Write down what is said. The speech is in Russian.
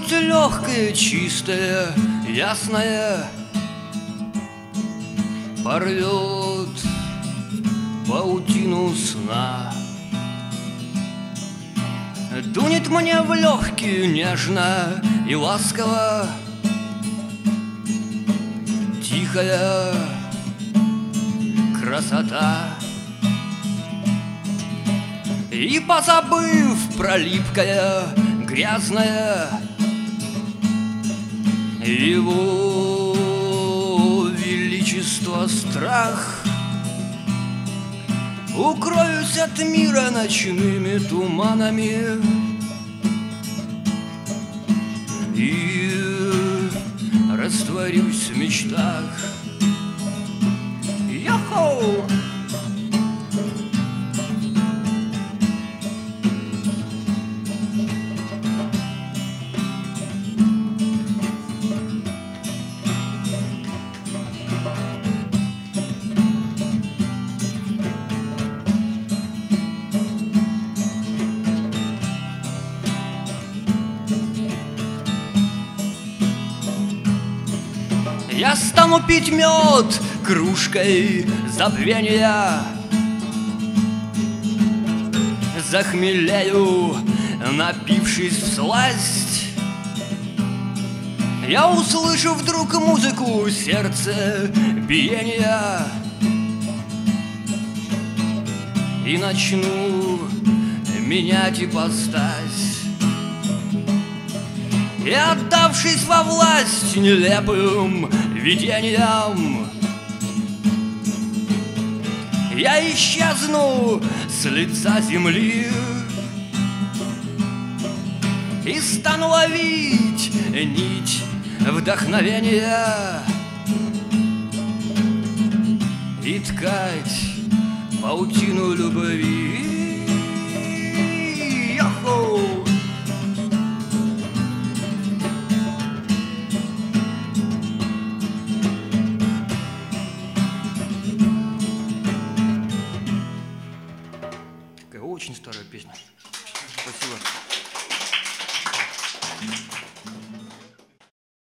Грудь легкая, чистая, ясная, порвет паутину сна. Дунет мне в легкие нежно и ласково, тихая красота. И позабыв про липкое, грязное, его величество страх, укроюсь от мира ночными туманами и растворюсь в мечтах. Йо-хоу! Я стану пить мед кружкой забвения, захмелею, напившись всласть. Я услышу вдруг музыку сердца биения и начну менять ипостась. И, отдавшись во власть нелепым видениям, я исчезну с лица земли и стану ловить нить вдохновения и ткать паутину любви.